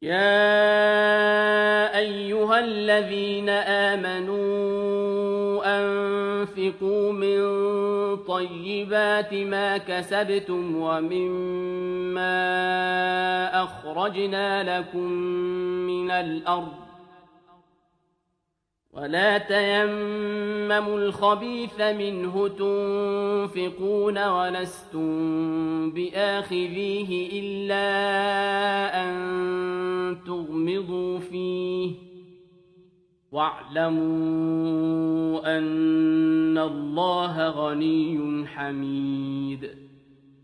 يا أيها الذين آمنوا أنفقوا من طيبات ما كسبتم ومما أخرجنا لكم من الأرض ولا تيمموا الخبيث منه تنفقون ولستم بآخذيه إلا أن تغمضوا فيه واعلموا أن الله غني حميد